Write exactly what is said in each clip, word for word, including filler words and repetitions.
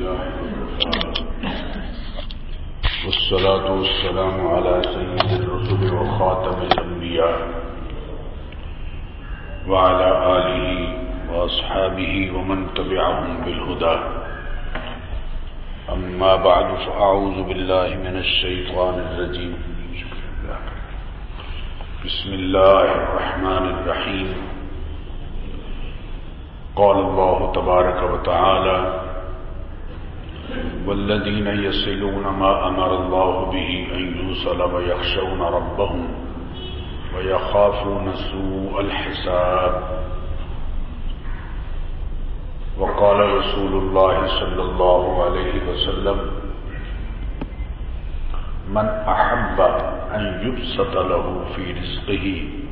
لله والصلاة والسلام على سيد الرسل وخاتم الأنبياء وعلى آله وأصحابه ومن تبعهم بالهدى أما بعد فأعوذ بالله من الشيطان الرجيم بسم الله الرحمن الرحيم قال الله تبارك وتعالى والذين يصلون ما أمر الله به أن يوصل ويخشون ربهم ويخافون سوء الحساب وقال رسول الله صلى الله عليه وسلم من أحب أن يبسط له في رزقه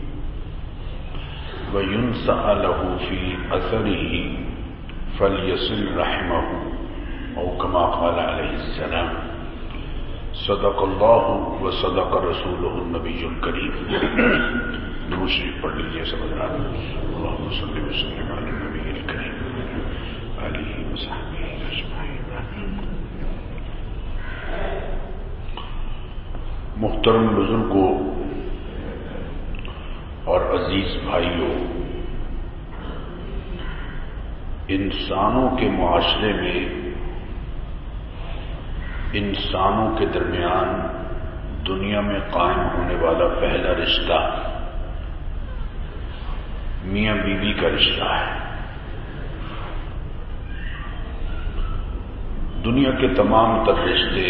وينسأ له في أثره فليصل رحمه أو كما قال عليه السلام صدق الله وصدق رسوله النبي الكريم. درود شریف پڑھ لیجیے سب حضرات. اللهم صل وسلم على النبي الكريم آله وصحبه اجمعين. محترم بزرگوں اور عزیز بھائیوں، انسانوں کے معاشرے میں انسانوں کے درمیان دنیا میں قائم ہونے والا پہلا رشتہ میاں بیوی کا رشتہ ہے. دنیا کے تمام تر رشتے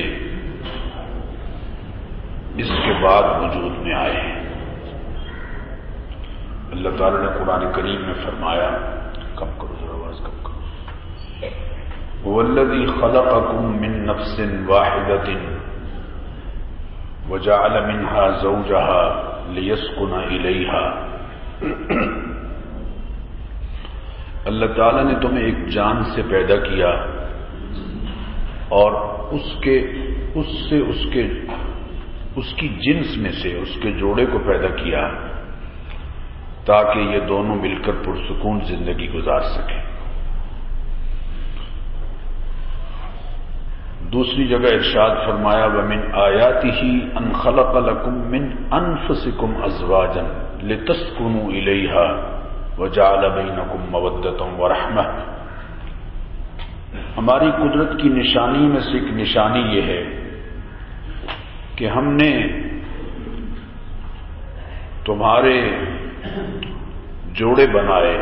اس کے بعد وجود میں آئے ہیں. اللہ تعالی نے قرآن کریم میں فرمایا، کم کرو ذرا آواز کم کرو، والذی خلقکم من نفس واحدۃ وجعل منها زوجها لیسکن الیہا. اللہ تعالی نے تمہیں ایک جان سے پیدا کیا اور اس کے اس سے اس کے اس کی جنس میں سے اس کے جوڑے کو پیدا کیا تاکہ یہ دونوں مل کر پرسکون زندگی گزار سکیں. دوسری جگہ ارشاد فرمایا وَمِنْ آيَاتِهِ أَنْ خَلَقَ لَكُم مِّنْ أَنفُسِكُمْ أَزْوَاجًا لِتَسْكُنُوا إِلَيْهَا وَجَعَلَ بَيْنَكُم مَّوَدَّةً وَرَحْمَةً. ہماری قدرت کی نشانی میں سے ایک نشانی یہ ہے کہ ہم نے تمہارے جوڑے بنائے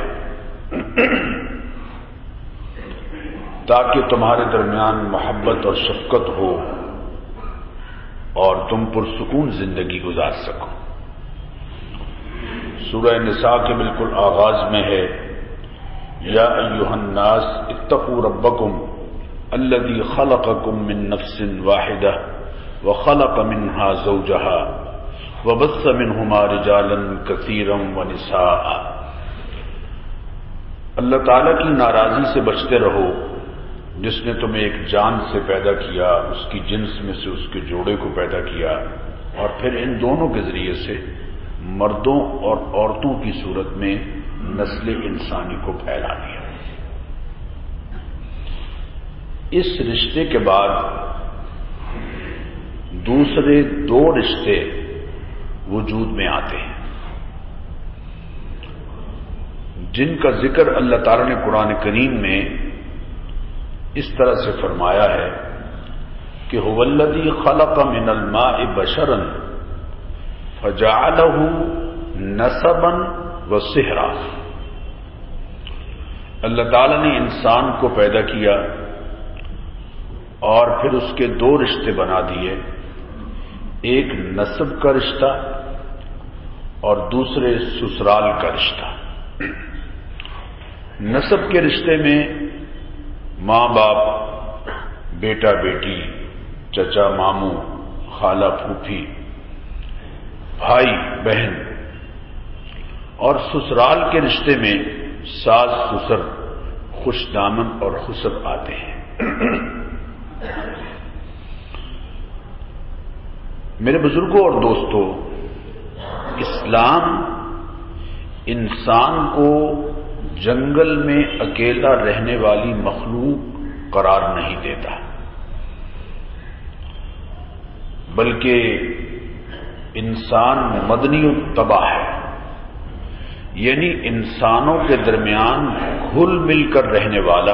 تاکہ تمہارے درمیان محبت اور شفقت ہو اور تم پرسکون زندگی گزار سکو. سورہ نساء کے بالکل آغاز میں ہے یا ایھا الناس اتقوا ربکم الذی خلقکم من نفس واحدہ وخلق منها زوجها وبث منهما رجالا كثيرا ونساء. اللہ تعالی کی ناراضی سے بچتے رہو جس نے تمہیں ایک جان سے پیدا کیا، اس کی جنس میں سے اس کے جوڑے کو پیدا کیا اور پھر ان دونوں کے ذریعے سے مردوں اور عورتوں کی صورت میں نسل انسانی کو پھیلا دیا. اس رشتے کے بعد دوسرے دو رشتے وجود میں آتے ہیں جن کا ذکر اللہ تعالی نے قرآن کریم میں اس طرح سے فرمایا ہے کہ هو الذی خلق من الماء بشرا فجعله نسبا وصہرا. اللہ تعالی نے انسان کو پیدا کیا اور پھر اس کے دو رشتے بنا دیے، ایک نسب کا رشتہ اور دوسرے سسرال کا رشتہ. نسب کے رشتے میں ماں باپ، بیٹا بیٹی، چچا ماموں، خالہ پھوپھی، بھائی بہن، اور سسرال کے رشتے میں ساس سسر، خوش دامن اور خسر آتے ہیں. میرے بزرگوں اور دوستوں، اسلام انسان کو جنگل میں اکیلا رہنے والی مخلوق قرار نہیں دیتا، بلکہ انسان مدنی الطبع ہے، یعنی انسانوں کے درمیان گھل مل کر رہنے والا،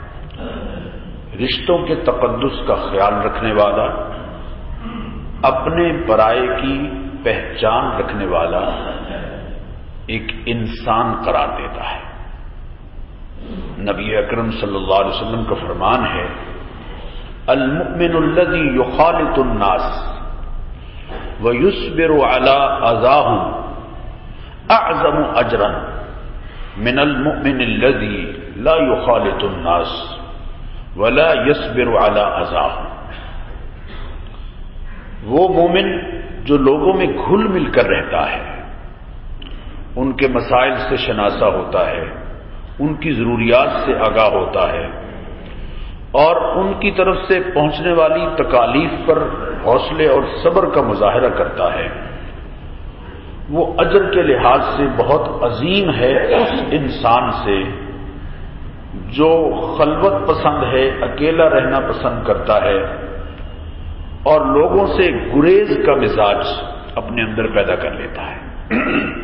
رشتوں کے تقدس کا خیال رکھنے والا، اپنے پرائے کی پہچان رکھنے والا ایک انسان قرار دیتا ہے۔ نبی اکرم صلی اللہ علیہ وسلم کا فرمان ہے، المؤمن الذي يخالط الناس ويصبر على اذاهم اعظم اجرا من المؤمن الذي لا يخالط الناس ولا يصبر على اذاهم۔ وہ مومن جو لوگوں میں گھل مل کر رہتا ہے، ان کے مسائل سے شناسہ ہوتا ہے، ان کی ضروریات سے آگاہ ہوتا ہے، اور ان کی طرف سے پہنچنے والی تکالیف پر حوصلے اور صبر کا مظاہرہ کرتا ہے، وہ اجر کے لحاظ سے بہت عظیم ہے اس انسان سے جو خلوت پسند ہے، اکیلا رہنا پسند کرتا ہے اور لوگوں سے گریز کا مزاج اپنے اندر پیدا کر لیتا ہے۔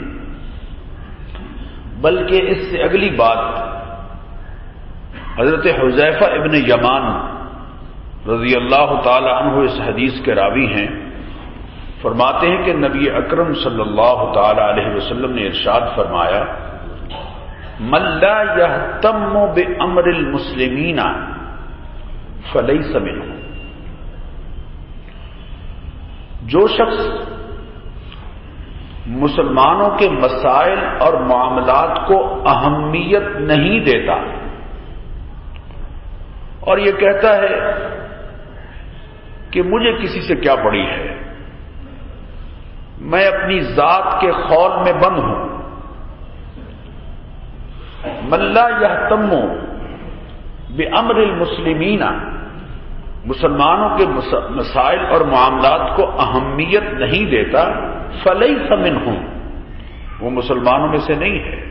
بلکہ اس سے اگلی بات حضرت حذیفہ ابن یمان رضی اللہ تعالی عنہ اس حدیث کے راوی ہیں، فرماتے ہیں کہ نبی اکرم صلی اللہ تعالی علیہ وسلم نے ارشاد فرمایا، من لا یہتم بامر المسلمین فلیس منہم۔ جو شخص مسلمانوں کے مسائل اور معاملات کو اہمیت نہیں دیتا اور یہ کہتا ہے کہ مجھے کسی سے کیا پڑی ہے، میں اپنی ذات کے خول میں بند ہوں، من لا یہتم بامر المسلمین، مسلمانوں کے مسائل اور معاملات کو اہمیت نہیں دیتا، فلیس منہم، وہ مسلمانوں میں سے نہیں ہے۔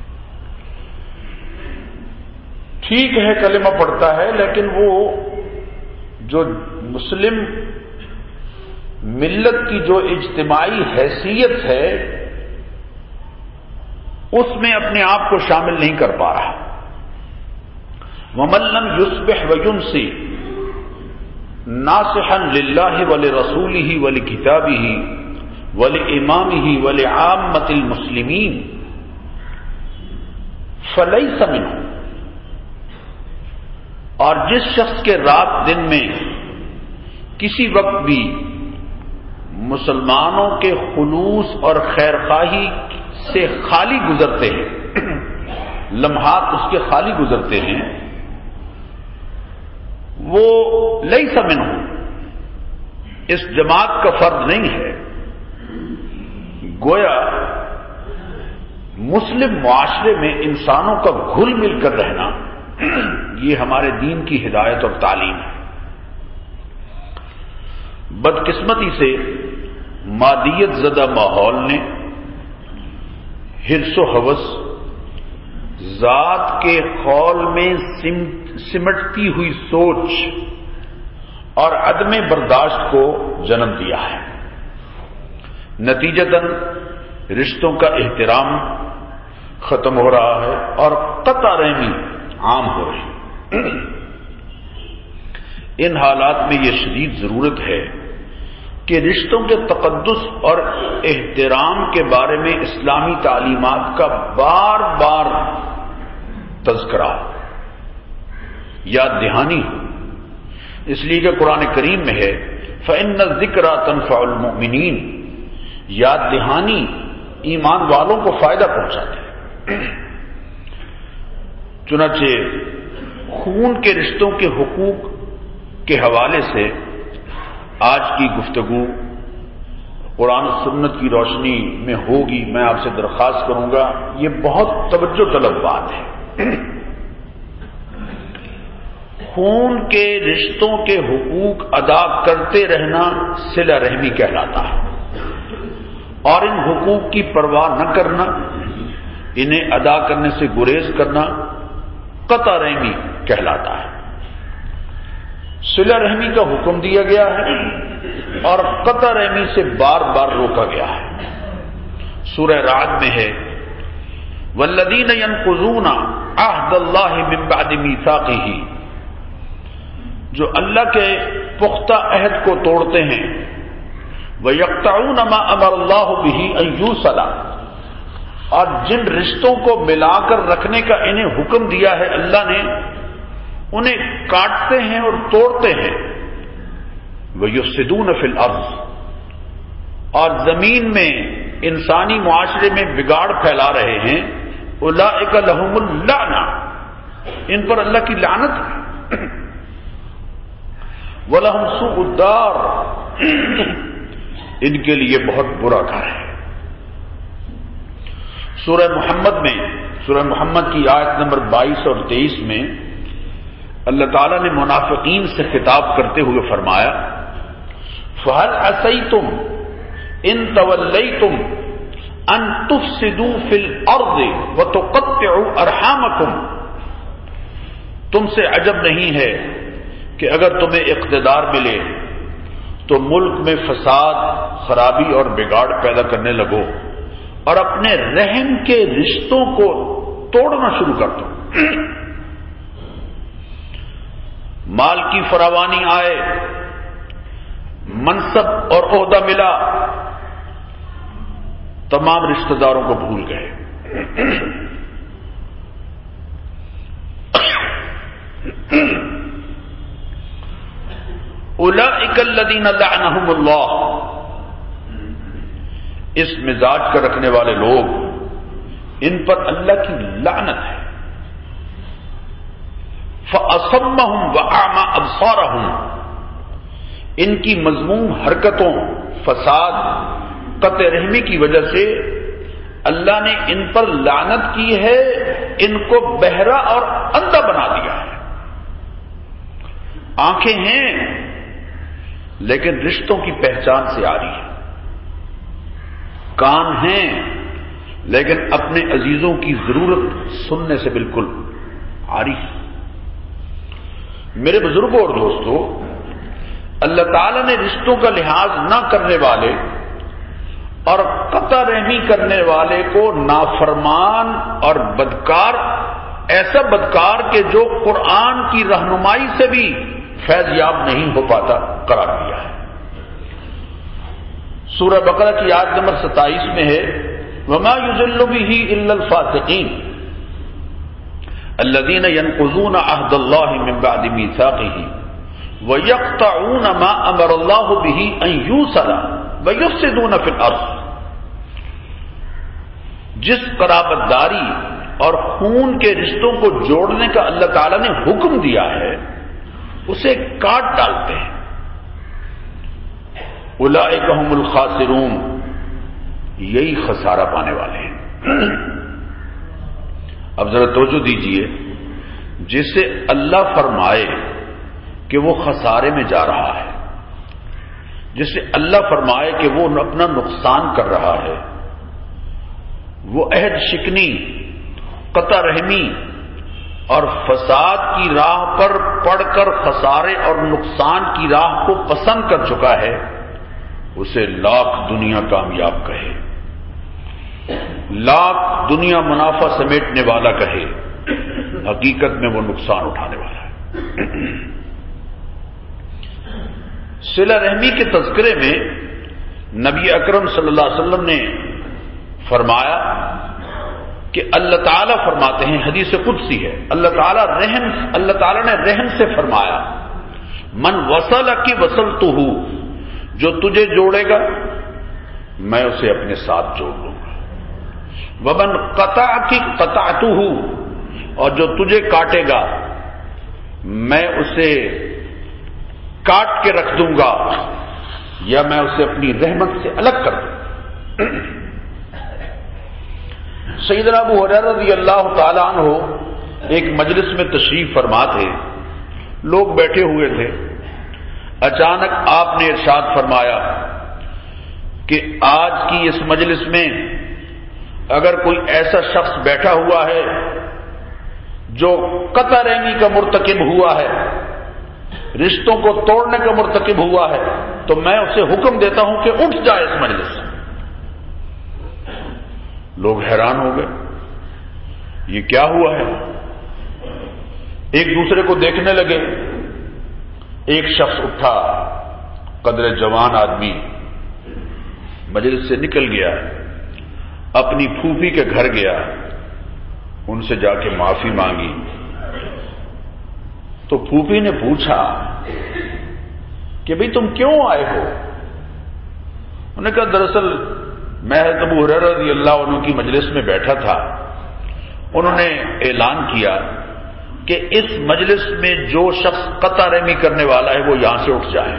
ٹھیک ہے کلمہ پڑھتا ہے، لیکن وہ جو مسلم ملت کی جو اجتماعی حیثیت ہے اس میں اپنے آپ کو شامل نہیں کر پا رہا۔ وَمَن لَّمْ يُصْبِحْ وَيُمْسِ نَاصِحًا لِلَّهِ وَلِرَسُولِهِ وَلِكِتَابِهِ وَلِإِمَامِهِ وَلِعَامَّةِ الْمُسْلِمِينَ فَلَيْسَ مِنْهُمْ۔ اور جس شخص کے رات دن میں کسی وقت بھی مسلمانوں کے خلوص اور خیرخواہی سے خالی گزرتے ہیں، لمحات اس کے خالی گزرتے ہیں، وہ لیس منہم، اس جماعت کا فرد نہیں ہے۔ گویا مسلم معاشرے میں انسانوں کا گھل مل کر رہنا یہ ہمارے دین کی ہدایت اور تعلیم ہے۔ بدقسمتی سے مادیت زدہ ماحول نے حرص و ہوس، ذات کے خول میں سمٹتی ہوئی سوچ اور عدم برداشت کو جنم دیا ہے۔ نتیجتاً رشتوں کا احترام ختم ہو رہا ہے اور قطع رحمی عام ہو رہی ہے۔ ان حالات میں یہ شدید ضرورت ہے کہ رشتوں کے تقدس اور احترام کے بارے میں اسلامی تعلیمات کا بار بار تذکرہ یاد دہانی ہو، اس لیے کہ قرآن کریم میں ہے فَإِنَّ الذِّكْرَىٰ تَنفَعُ الْمُؤْمِنِينَ، یاد دہانی ایمان والوں کو فائدہ پہنچاتی ہے۔ چنانچہ خون کے رشتوں کے حقوق کے حوالے سے آج کی گفتگو قرآن و سنت کی روشنی میں ہوگی۔ میں آپ سے درخواست کروں گا، یہ بہت توجہ طلب بات ہے۔ خون کے رشتوں کے حقوق ادا کرتے رہنا صلہ رحمی کہلاتا ہے، اور ان حقوق کی پرواہ نہ کرنا، انہیں ادا کرنے سے گریز کرنا قطع رحمی کہلاتا ہے۔ صلہ رحمی کا حکم دیا گیا ہے اور قطع رحمی سے بار بار روکا گیا ہے۔ سورہ رعد میں ہے والذین ینقضون عہد اللہ من بعد میثاقہ، جو اللہ کے پختہ عہد کو توڑتے ہیں، وَيَقْطَعُونَ مَا أَمَرَ اللَّهُ بِهِ أَن يُوصَلَ، اور جن رشتوں کو ملا کر رکھنے کا انہیں حکم دیا ہے اللہ نے، انہیں کاٹتے ہیں اور توڑتے ہیں۔ وَيُفْسِدُونَ فِي الْأَرْضِ، اور زمین میں انسانی معاشرے میں بگاڑ پھیلا رہے ہیں۔ أُولَئِكَ لَهُمُ اللَّعْنَةُ، ان پر اللہ کی لعنت ہے۔ وَلَهُمْ سُوءُ الدَّارِ، ان کے لیے بہت برا گھر ہے۔ سورہ محمد میں، سورہ محمد کی آیت نمبر بائیس اور تیئیس میں اللہ تعالیٰ نے منافقین سے خطاب کرتے ہوئے فرمایا فَهَلْ عَصَيْتُمْ إِن تَوَلَّيْتُمْ أَن تُفْسِدُوا فِي الْأَرْضِ وَتُقَطِّعُوا أَرْحَامَكُمْ، تم سے عجب نہیں ہے کہ اگر تمہیں اقتدار ملے تو ملک میں فساد، خرابی اور بگاڑ پیدا کرنے لگو اور اپنے رحم کے رشتوں کو توڑنا شروع کر دو۔ مال کی فراوانی آئے، منصب اور عہدہ ملا، تمام رشتہ داروں کو بھول گئے۔ اولئک الذین لعنہم اللہ، اس مزاج کا رکھنے والے لوگ، ان پر اللہ کی لعنت ہے۔ فَأَصَمَّهُمْ وَأَعْمَى أَبْصَارَهُمْ، ان کی مذموم حرکتوں، فساد، قطع رحمی کی وجہ سے اللہ نے ان پر لعنت کی ہے، ان کو بہرا اور اندھا بنا دیا ہے۔ آنکھیں ہیں لیکن رشتوں کی پہچان سے آ رہی ہے، کان ہیں لیکن اپنے عزیزوں کی ضرورت سننے سے بالکل آ رہی ہے۔ میرے بزرگوں اور دوستوں، اللہ تعالیٰ نے رشتوں کا لحاظ نہ کرنے والے اور قطع رحمی کرنے والے کو نافرمان اور بدکار، ایسا بدکار کہ جو قرآن کی رہنمائی سے بھی فیض یاب نہیں ہو پاتا، قرار دیا ہے۔ سورہ بقرہ کی آیت نمبر ستائیس میں ہے وَمَا يُضِلُّ بِهِ إِلَّا الْفَاسِقِينَ الَّذِينَ يَنقُضُونَ عَهْدَ اللَّهِ مِن بَعْدِ مِيثَاقِهِ وَيَقْطَعُونَ مَا أَمَرَ اللَّهُ بِهِ أَن يُوصَلَ وَيُفْسِدُونَ فِي الْأَرْضِ، جس قرابت داری اور خون کے رشتوں کو جوڑنے کا اللہ تعالیٰ نے حکم دیا ہے اسے کاٹ ڈالتے ہیں۔ اولئک هم الخاسرون، یہی خسارہ پانے والے ہیں۔ اب ذرا توجہ دیجئے، جسے اللہ فرمائے کہ وہ خسارے میں جا رہا ہے، جسے اللہ فرمائے کہ وہ اپنا نقصان کر رہا ہے، وہ عہد شکنی، قطع رحمی اور فساد کی راہ پر پڑ کر خسارے اور نقصان کی راہ کو پسند کر چکا ہے، اسے لاکھ دنیا کامیاب کہے، لاکھ دنیا منافع سمیٹنے والا کہے، حقیقت میں وہ نقصان اٹھانے والا ہے۔ صلہ رحمی کے تذکرے میں نبی اکرم صلی اللہ علیہ وسلم نے فرمایا کہ اللہ تعالیٰ فرماتے ہیں، حدیث قدسی ہے، اللہ تعالیٰ رحم اللہ تعالیٰ نے رحم سے فرمایا من وصلک وصلتہ، جو تجھے جوڑے گا میں اسے اپنے ساتھ جوڑ لوں گا، ومن قطعک قطعتہ، اور جو تجھے کاٹے گا میں اسے کاٹ کے رکھ دوں گا یا میں اسے اپنی رحمت سے الگ کر دوں۔ سیدنا ابو ہریرہ رضی اللہ تعالیٰ عنہ ایک مجلس میں تشریف فرما تھے، لوگ بیٹھے ہوئے تھے، اچانک آپ نے ارشاد فرمایا کہ آج کی اس مجلس میں اگر کوئی ایسا شخص بیٹھا ہوا ہے جو قطع رحمی کا مرتکب ہوا ہے، رشتوں کو توڑنے کا مرتکب ہوا ہے تو میں اسے حکم دیتا ہوں کہ اٹھ جائے اس مجلس سے۔ لوگ حیران ہو گئے، یہ کیا ہوا ہے؟ ایک دوسرے کو دیکھنے لگے۔ ایک شخص اٹھا، قدر جوان آدمی، مجلس سے نکل گیا، اپنی پھوپھی کے گھر گیا، ان سے جا کے معافی مانگی۔ تو پھوپھی نے پوچھا کہ بھئی تم کیوں آئے ہو؟ انہوں نے کہا دراصل میں ابو ہریرہ رضی اللہ عنہ کی مجلس میں بیٹھا تھا، انہوں نے اعلان کیا کہ اس مجلس میں جو شخص قطع رحمی کرنے والا ہے وہ یہاں سے اٹھ جائے۔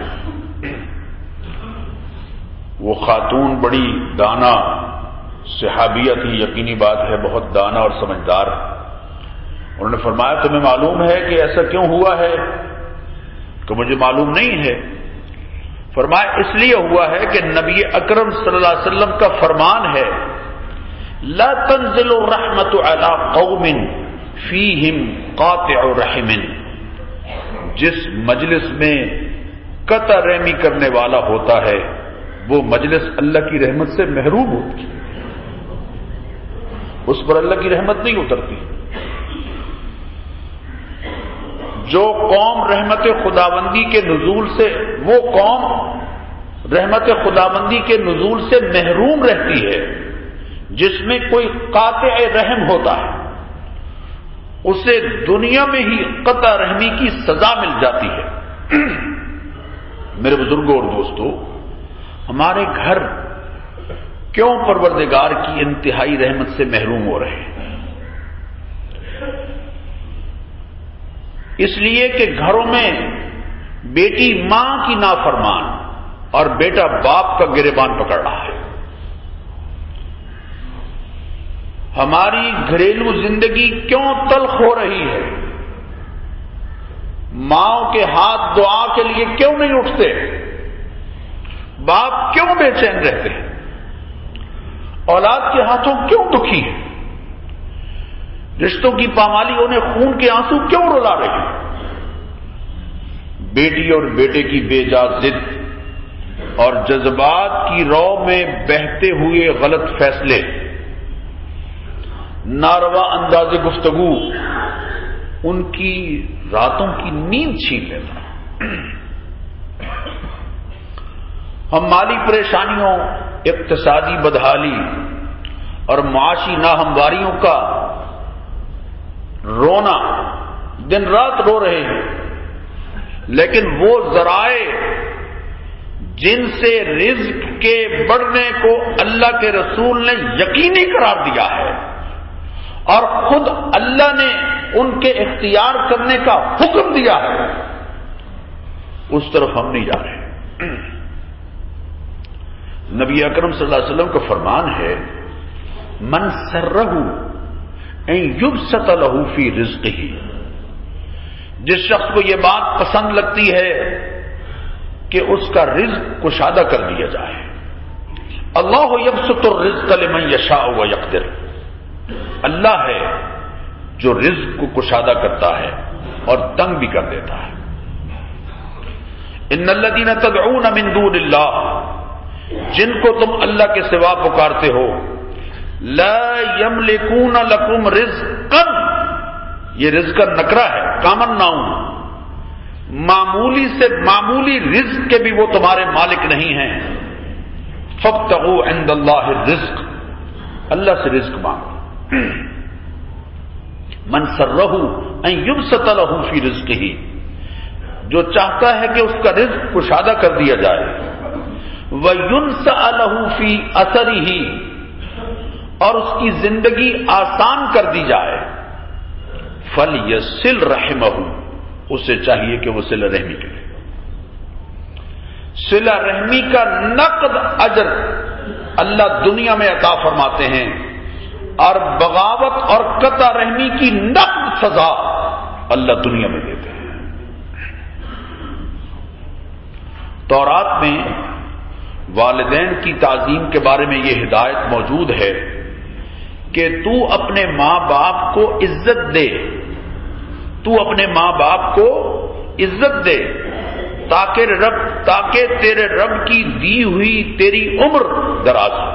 وہ خاتون بڑی دانا صحابیہ تھی، یقینی بات ہے بہت دانا اور سمجھدار۔ انہوں نے فرمایا تمہیں معلوم ہے کہ ایسا کیوں ہوا ہے؟ کہ مجھے معلوم نہیں ہے۔ فرمایا اس لیے ہوا ہے کہ نبی اکرم صلی اللہ علیہ وسلم کا فرمان ہے لا تنزل الرحمت علی قوم فیہم قاطع رحم، جس مجلس میں قطع رحمی کرنے والا ہوتا ہے وہ مجلس اللہ کی رحمت سے محروم ہوتی ہے، اس پر اللہ کی رحمت نہیں اترتی۔ جو قوم رحمت خداوندی کے نزول سے وہ قوم رحمت خداوندی کے نزول سے محروم رہتی ہے، جس میں کوئی قاطع رحم ہوتا ہے، اسے دنیا میں ہی قطع رحمی کی سزا مل جاتی ہے۔ میرے بزرگوں اور دوستو، ہمارے گھر کیوں پروردگار کی انتہائی رحمت سے محروم ہو رہے ہیں؟ اس لیے کہ گھروں میں بیٹی ماں کی نافرمان اور بیٹا باپ کا گریبان پکڑ رہا ہے۔ ہماری گھریلو زندگی کیوں تلخ ہو رہی ہے؟ ماؤں کے ہاتھ دعا کے لیے کیوں نہیں اٹھتے؟ باپ کیوں بے چین رہتے ہیں؟ اولاد کے ہاتھوں کیوں دکھی ہے؟ رشتوں کی پامالی انہیں خون کے آنسو کیوں رلا رہے ہیں؟ بیٹی اور بیٹے کی بے جا ضد اور جذبات کی رو میں بہتے ہوئے غلط فیصلے، ناروا انداز گفتگو ان کی راتوں کی نیند چھین لیتا ہے۔ ہم مالی پریشانیوں، اقتصادی بدحالی اور معاشی ناہمواریوں کا رونا دن رات رو رہے ہیں، لیکن وہ ذرائع جن سے رزق کے بڑھنے کو اللہ کے رسول نے یقینی قرار دیا ہے اور خود اللہ نے ان کے اختیار کرنے کا حکم دیا ہے، اس طرف ہم نہیں جا رہے۔ نبی اکرم صلی اللہ علیہ وسلم کا فرمان ہے من سرہ ان یبسط لہ فی رزقہ، جس شخص کو یہ بات پسند لگتی ہے کہ اس کا رزق کشادہ کر دیا جائے۔ اللہ یبسط الرزق لمن یشاء ویقدر، اللہ ہے جو رزق کو کشادہ کرتا ہے اور تنگ بھی کر دیتا ہے۔ ان الذین تدعون من دون اللہ، جن کو تم اللہ کے سوا پکارتے ہو، لا یملکون لکم رزقا، یہ رزق کا نکرہ ہے، کامن ناؤن، معمولی سے معمولی رزق کے بھی وہ تمہارے مالک نہیں ہیں۔ فابتغوا عند اللہ الرزق، اللہ سے رزق مانگو۔ من سرہ ان یبسط لہ فی رزقہ، جو چاہتا ہے کہ اس کا رزق کشادہ کر دیا جائے، وَيُنْسَأَ لَهُ فِي أَثَرِهِ، اور اس کی زندگی آسان کر دی جائے، فَلْيَصِلْ رَحِمَهُ، اسے چاہیے کہ وہ صلہ رحمی کرے۔ صلہ رحمی کا نقد اجر اللہ دنیا میں عطا فرماتے ہیں، اور بغاوت اور قطع رحمی کی نقد سزا اللہ دنیا میں دیتے ہیں۔ تورات میں والدین کی تعظیم کے بارے میں یہ ہدایت موجود ہے کہ تو اپنے ماں باپ کو عزت دے، تو اپنے ماں باپ کو عزت دے، تاکہ رب تاکہ تیرے رب کی دی ہوئی تیری عمر دراز ہو۔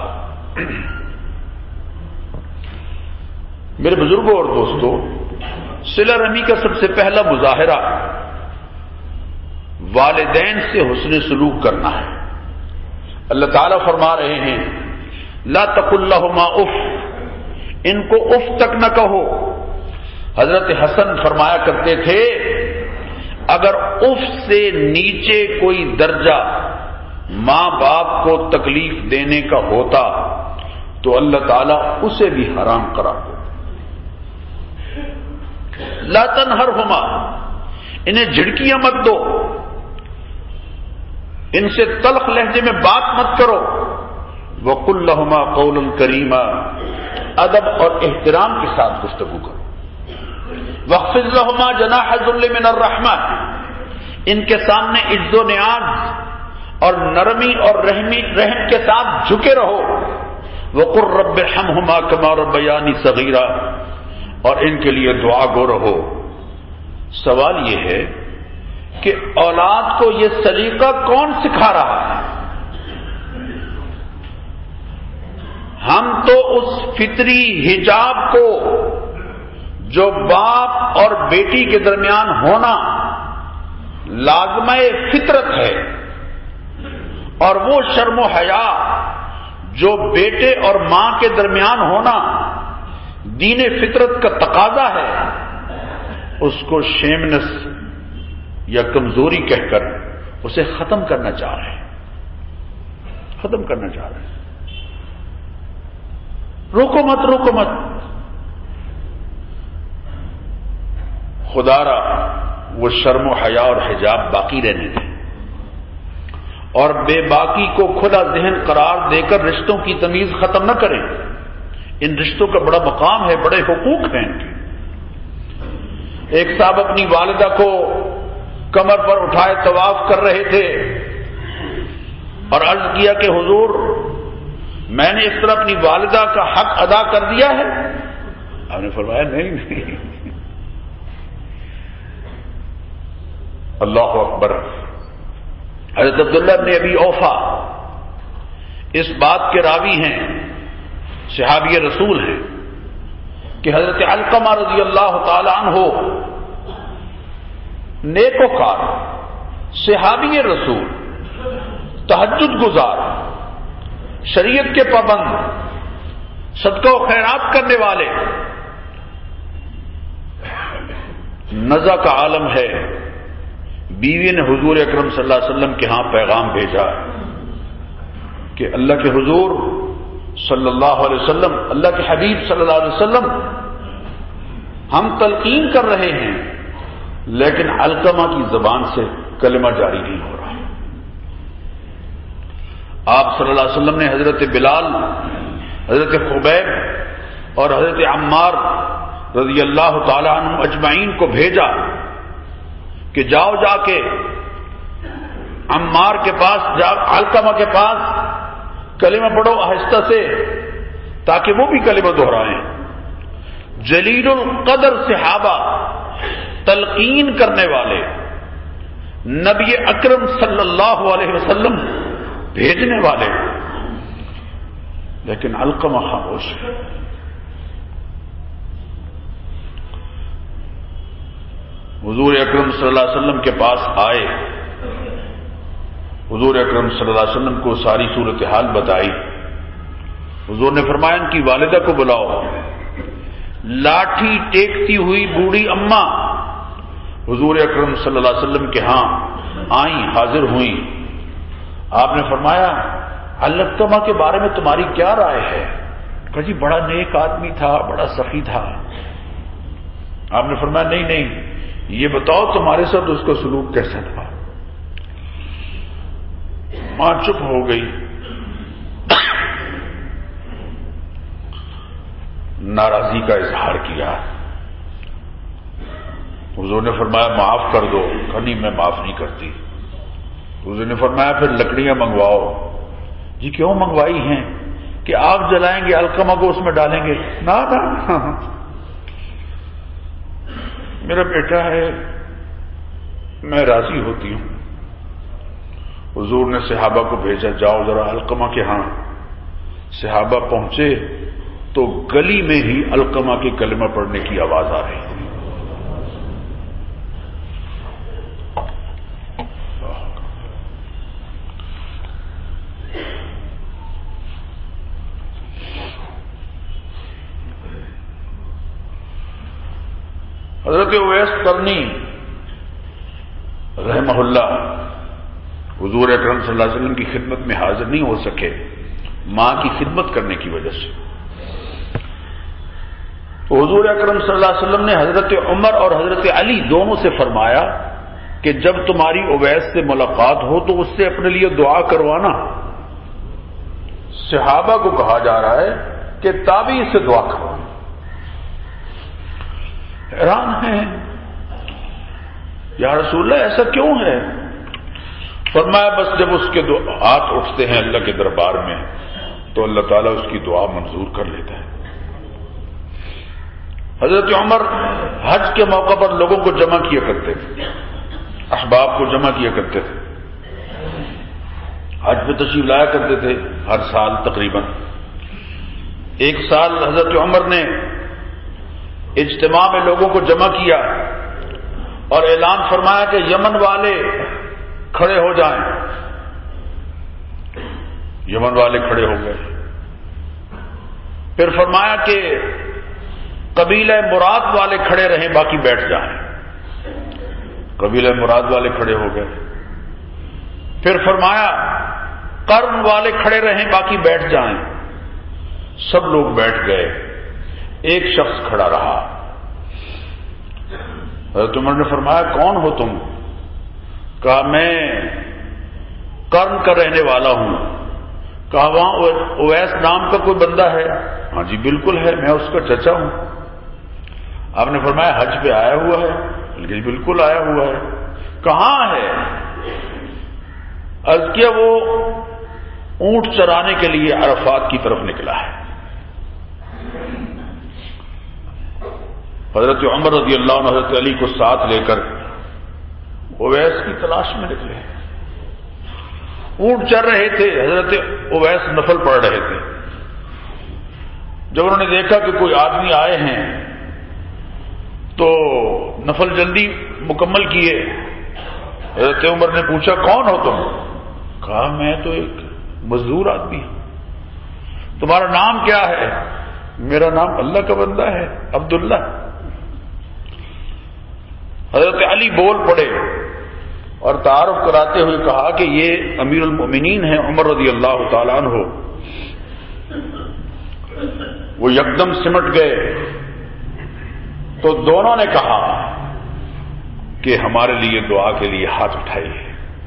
میرے بزرگوں اور دوستوں، صلہ رحمی کا سب سے پہلا مظاہرہ والدین سے حسن سلوک کرنا ہے۔ اللہ تعالیٰ فرما رہے ہیں لا تقل لهما اف، ان کو اف تک نہ کہو۔ حضرت حسن فرمایا کرتے تھے اگر اف سے نیچے کوئی درجہ ماں باپ کو تکلیف دینے کا ہوتا تو اللہ تعالیٰ اسے بھی حرام قرار دے۔ لا تنہرہما، انہیں جھڑکیاں مت دو، ان سے تلخ لہجے میں بات مت کرو۔ وَقُلْ لَهُمَا قَوْلًا كَرِيمًا، ادب اور احترام کے ساتھ گفتگو کرو۔ وَاخْفِضْ لَهُمَا جَنَاحَ الذُّلِّ مِنَ الرَّحْمَةِ، ان کے سامنے عز و نیاز اور نرمی اور رحمی رحم کے ساتھ جھکے رہو۔ وَقُلْ رَبِّ ارْحَمْهُمَا كَمَا رَبَّيَانِي صَغِيرًا، اور ان کے لیے دعا گو رہو۔ سوال یہ ہے کہ اولاد کو یہ سلیقہ کون سکھا رہا ہے؟ ہم تو اس فطری حجاب کو جو باپ اور بیٹی کے درمیان ہونا لازمہ فطرت ہے، اور وہ شرم و حیا جو بیٹے اور ماں کے درمیان ہونا دین فطرت کا تقاضا ہے، اس کو شیمنس یا کمزوری کہہ کر اسے ختم کرنا چاہ رہے ہیں ختم کرنا چاہ رہے ہیں روکو مت روکو مت خدا را وہ شرم و حیا اور حجاب باقی رہنے دیں، اور بے باکی کو کھلا ذہن قرار دے کر رشتوں کی تمیز ختم نہ کریں۔ ان رشتوں کا بڑا مقام ہے، بڑے حقوق ہیں ان کے۔ ایک صاحب اپنی والدہ کو کمر پر اٹھائے طواف کر رہے تھے اور عرض کیا کہ حضور میں نے اس طرح اپنی والدہ کا حق ادا کر دیا ہے؟ آپ نے فرمایا نہیں نہیں۔ اللہ اکبر۔ حضرت عبداللہ بن ابی اوفا اس بات کے راوی ہیں، صحابی رسول ہیں، کہ حضرت علقمہ رضی اللہ تعالی عنہ نیکوکار صحابی رسول، تہجد گزار، شریعت کے پابند، صدقہ و خیرات کرنے والے، نزع کا عالم ہے۔ بیوی نے حضور اکرم صلی اللہ علیہ وسلم کے ہاں پیغام بھیجا کہ اللہ کے حضور صلی اللہ علیہ وسلم، اللہ کے حبیب صلی اللہ علیہ وسلم، ہم تلقین کر رہے ہیں لیکن علقمہ کی زبان سے کلمہ جاری نہیں ہو رہا۔ آپ صلی اللہ علیہ وسلم نے حضرت بلال، حضرت خبیب اور حضرت عمار رضی اللہ تعالی عنہ اجمعین کو بھیجا کہ جاؤ جا کے عمار کے پاس جا، علقمہ کے پاس کلمہ پڑھو آہستہ سے تاکہ وہ بھی کلمہ دہرائیں۔ جلیل القدر صحابہ، تلقین کرنے والے، نبی اکرم صلی اللہ علیہ وسلم بھیجنے والے، لیکن علقمہ خاموش ہے۔ حضور اکرم صلی اللہ علیہ وسلم کے پاس آئے، حضور اکرم صلی اللہ علیہ وسلم کو ساری صورتحال بتائی۔ حضور نے فرمایا ان کی والدہ کو بلاؤ۔ لاٹھی ٹیکتی ہوئی بوڑھی اماں حضور اکرم صلی اللہ علیہ وسلم کے ہاں آئیں، حاضر ہوئیں۔ آپ نے فرمایا علقمہ کے بارے میں تمہاری کیا رائے ہے؟ کہا جی بڑا نیک آدمی تھا، بڑا سخی تھا۔ آپ نے فرمایا نہیں نہیں، یہ بتاؤ تمہارے ساتھ اس کا سلوک کیسا تھا؟ ماں چپ ہو گئی، ناراضی کا اظہار کیا۔ حضور نے فرمایا معاف کر دو۔ کہا نہیں میں معاف نہیں کرتی۔ حضور نے فرمایا پھر لکڑیاں منگواؤ۔ جی کیوں منگوائی ہیں؟ کہ آگ جلائیں گے، علقمہ کو اس میں ڈالیں گے؟ نہ نہ، میرا بیٹا ہے، میں راضی ہوتی ہوں۔ حضور نے صحابہ کو بھیجا، جاؤ ذرا علقمہ کے ہاں۔ صحابہ پہنچے تو گلی میں ہی علقمہ کی کلمہ پڑھنے کی آواز آ رہی تھی۔ حضرت اویس قرنی رحمہ اللہ حضور اکرم صلی اللہ علیہ وسلم کی خدمت میں حاضر نہیں ہو سکے ماں کی خدمت کرنے کی وجہ سے۔ تو حضور اکرم صلی اللہ علیہ وسلم نے حضرت عمر اور حضرت علی دونوں سے فرمایا کہ جب تمہاری اویس سے ملاقات ہو تو اس سے اپنے لیے دعا کروانا۔ صحابہ کو کہا جا رہا ہے کہ تابعی سے دعا کروانا۔ حیران ہیں، یا رسول اللہ ایسا کیوں ہے؟ فرمایا بس جب اس کے دو ہاتھ اٹھتے ہیں اللہ کے دربار میں تو اللہ تعالیٰ اس کی دعا منظور کر لیتا ہے۔ حضرت عمر حج کے موقع پر لوگوں کو جمع کیا کرتے تھے، احباب کو جمع کیا کرتے تھے، حج پہ تشریف لایا کرتے تھے ہر سال تقریباً۔ ایک سال حضرت عمر نے اجتماع میں لوگوں کو جمع کیا اور اعلان فرمایا کہ یمن والے کھڑے ہو جائیں۔ یمن والے کھڑے ہو گئے۔ پھر فرمایا کہ قبیلہ مراد والے کھڑے رہیں، باقی بیٹھ جائیں۔ قبیلہ مراد والے کھڑے ہو گئے۔ پھر فرمایا قرن والے کھڑے رہیں، باقی بیٹھ جائیں۔ سب لوگ بیٹھ گئے، ایک شخص کھڑا رہا۔ حضرت عمر نے فرمایا کون ہو تم؟ کہا میں قرن کا رہنے والا ہوں۔ کہا وہاں اویس نام کا کوئی بندہ ہے؟ ہاں جی بالکل ہے، میں اس کا چچا ہوں۔ آپ نے فرمایا حج پہ آیا ہوا ہے؟ بلکہ بالکل آیا ہوا ہے۔ کہاں ہے؟ عرض کیا وہ اونٹ چرانے کے لیے عرفات کی طرف نکلا ہے۔ حضرت عمر رضی اللہ عنہ حضرت علی کو ساتھ لے کر اویس کی تلاش میں نکلے۔ اونٹ چر رہے تھے، حضرت اویس نفل پڑھ رہے تھے۔ جب انہوں نے دیکھا کہ کوئی آدمی آئے ہیں تو نفل جلدی مکمل کیے۔ حضرت عمر نے پوچھا کون ہو تم؟ کہا میں تو ایک مزدور آدمی ہوں۔ تمہارا نام کیا ہے؟ میرا نام اللہ کا بندہ ہے، عبداللہ۔ حضرت علی بول پڑے اور تعارف کراتے ہوئے کہا کہ یہ امیر المؤمنین ہیں عمر رضی اللہ تعالیٰ عنہ۔ وہ یکدم سمٹ گئے تو دونوں نے کہا کہ ہمارے لیے دعا کے لیے ہاتھ اٹھائیے۔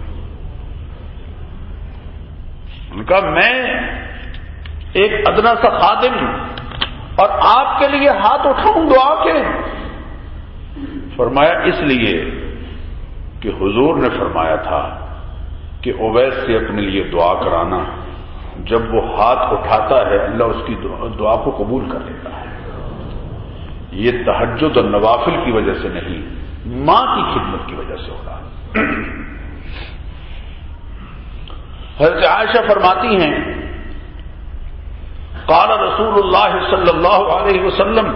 ان کا میں ایک ادنا سا خادم اور آپ کے لیے ہاتھ اٹھاؤں دعا کے؟ فرمایا اس لیے کہ حضور نے فرمایا تھا کہ اویس سے اپنے لیے دعا کرانا، جب وہ ہاتھ اٹھاتا ہے اللہ اس کی دعا کو قبول کر لیتا ہے۔ یہ تہجد اور نوافل کی وجہ سے نہیں، ماں کی خدمت کی وجہ سے ہوگا۔ حضرت عائشہ فرماتی ہیں قال رسول اللہ صلی اللہ علیہ وسلم،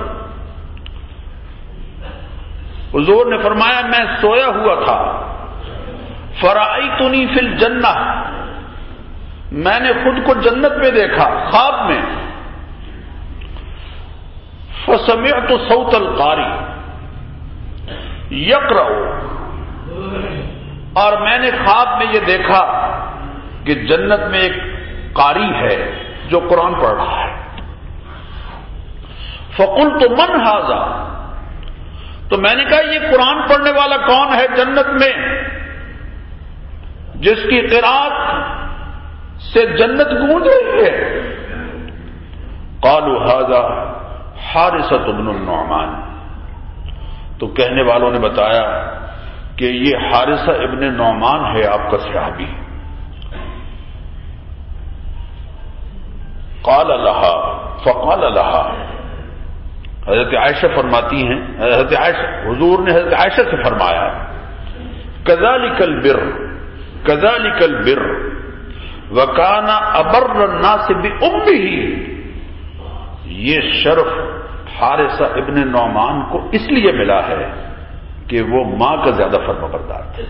حضور نے فرمایا میں سویا ہوا تھا، فرأیتنی فی الجنہ، میں نے خود کو جنت میں دیکھا خواب میں، فسمعت صوت القاری یقرأ، اور میں نے خواب میں یہ دیکھا کہ جنت میں ایک قاری ہے جو قرآن پڑھ رہا ہے۔ فقلت من ھذا، تو میں نے کہا یہ قرآن پڑھنے والا کون ہے جنت میں جس کی قرأت سے جنت گونج رہی ہے؟ قالوا ھذا حارثۃ بن النعمان، تو کہنے والوں نے بتایا کہ یہ حارثہ ابن نعمان ہے آپ کا صحابی۔ قال لها، فقال لها، حضرت عائشہ فرماتی ہیں، حضرت عائشہ حضور نے حضرت عائشہ سے فرمایا کذالک البر، کذالک البر وکان ابر الناس بامہ، یہ شرف حارثہ ابن نعمان کو اس لیے ملا ہے کہ وہ ماں کا زیادہ فرما بردار تھا۔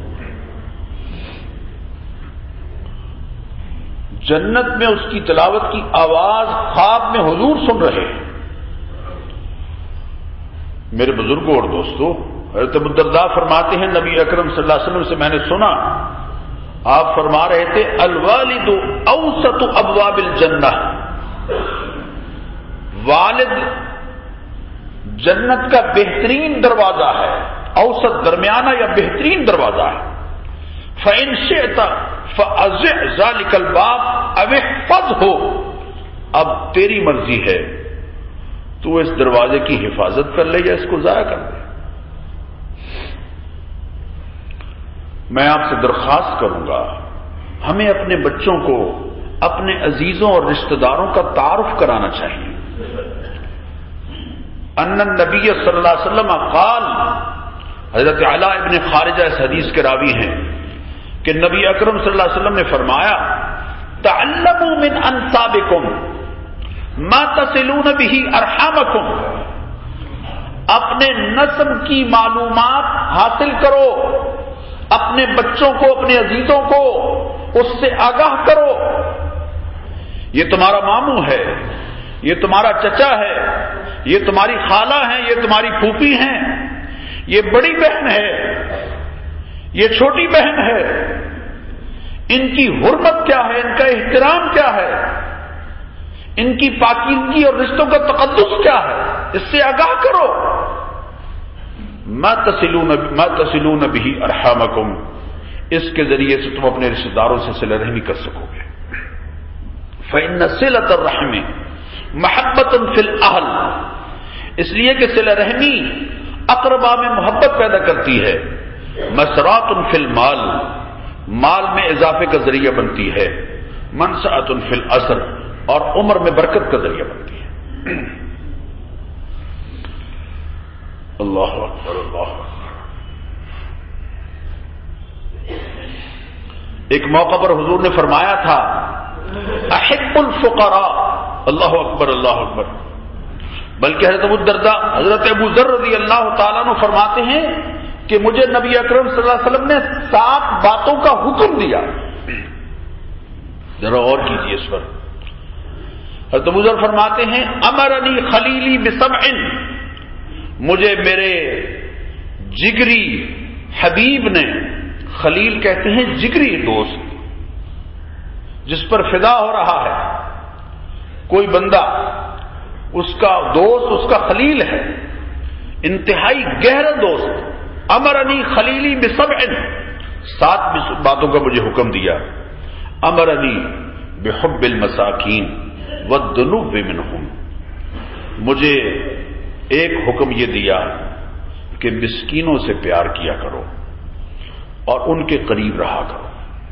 جنت میں اس کی تلاوت کی آواز خواب میں حضور سن رہے ہیں۔ میرے بزرگوں اور دوستوں، حضرت ابو الدرداء فرماتے ہیں نبی اکرم صلی اللہ علیہ وسلم سے میں نے سنا، آپ فرما رہے تھے الوالد اوسط ابواب الجنہ، والد جنت کا بہترین دروازہ ہے، اوسط درمیانہ یا بہترین دروازہ ہے۔ فإن شئت فأزع ذلك الباب او احفظه، اب تیری مرضی ہے، تو اس دروازے کی حفاظت کر لے یا اس کو ضائع کر دے۔ میں آپ سے درخواست کروں گا، ہمیں اپنے بچوں کو اپنے عزیزوں اور رشتہ داروں کا تعارف کرانا چاہیے۔ ان النبی صلی اللہ علیہ وسلم قال، حضرت علاء ابن خارجہ اس حدیث کے راوی ہیں کہ نبی اکرم صلی اللہ علیہ وسلم نے فرمایا تعلموا من انسابکم ما تصلون به ارحامکم، اپنے نسب کی معلومات حاصل کرو، اپنے بچوں کو، اپنے عزیزوں کو اس سے آگاہ کرو۔ یہ تمہارا ماموں ہے، یہ تمہارا چچا ہے، یہ تمہاری خالہ ہیں، یہ تمہاری پھوپھی ہیں، یہ بڑی بہن ہے، یہ چھوٹی بہن ہے، ان کی حرمت کیا ہے، ان کا احترام کیا ہے، ان کی پاکیزگی اور رشتوں کا تقدس کیا ہے، اس سے آگاہ کرو۔ ما تصلون ما تصلون به ارحامکم، اس کے ذریعے سے تم اپنے رشتہ داروں سے صلہ رحمی کر سکو گے۔ فإن صلة الرحم محبۃ فی الاہل، اس لیے کہ صلہ رحمی اقربا میں محبت پیدا کرتی ہے، مسرات فی المال، مال میں اضافے کا ذریعہ بنتی ہے، منسعۃ فی العسر، اور عمر میں برکت کا ذریعہ بنتی ہے۔ اللہ اکبر، اللہ اکبر۔ ایک موقع پر حضور نے فرمایا تھا احب الفقراء، اللہ اکبر، اللہ اکبر۔ بلکہ حضرت ابو الدرداء، حضرت ابو ذر رضی اللہ تعالیٰ عنہ فرماتے ہیں کہ مجھے نبی اکرم صلی اللہ علیہ وسلم نے سات باتوں کا حکم دیا۔ ذرا اور کیجیے اس پر۔ حضرت ابو ذر فرماتے ہیں امرنی خلیلی بسبع، مجھے میرے جگری حبیب نے، خلیل کہتے ہیں جگری دوست، جس پر فدا ہو رہا ہے، کوئی بندہ اس کا دوست اس کا خلیل ہے، انتہائی گہرا دوست۔ امرنی خلیلی بسبع، سات باتوں کا مجھے حکم دیا۔ امرنی بحب المساکین والدنو منہم، مجھے ایک حکم یہ دیا کہ مسکینوں سے پیار کیا کرو اور ان کے قریب رہا کرو،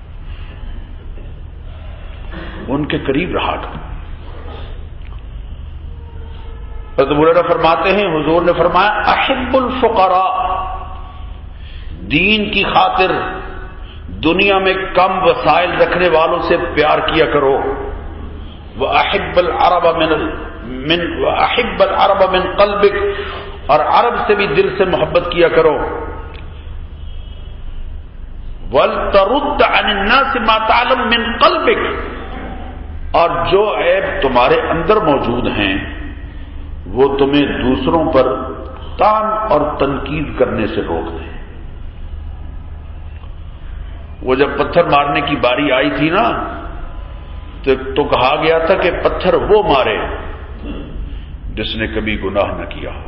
ان کے قریب رہا کرو۔ حضرت ابو ہریرہ فرماتے ہیں حضور نے فرمایا احب الفقراء، دین کی خاطر دنیا میں کم وسائل رکھنے والوں سے پیار کیا کرو۔ وَأَحِبَّ الْعَرَبَ مِنْ من وَأَحِبَّ الْعَرَبَ مِنْ قَلْبِكَ، اور عرب سے بھی دل سے محبت کیا کرو۔ وَلْتَرُدَّ عَنِ النَّاسِ مَا تَعْلَمْ مِنْ قَلْبِكَ، اور جو عیب تمہارے اندر موجود ہیں وہ تمہیں دوسروں پر تان اور تنقید کرنے سے روک دیں۔ وہ جب پتھر مارنے کی باری آئی تھی نا، تو کہا گیا تھا کہ پتھر وہ مارے جس نے کبھی گناہ نہ کیا ہو۔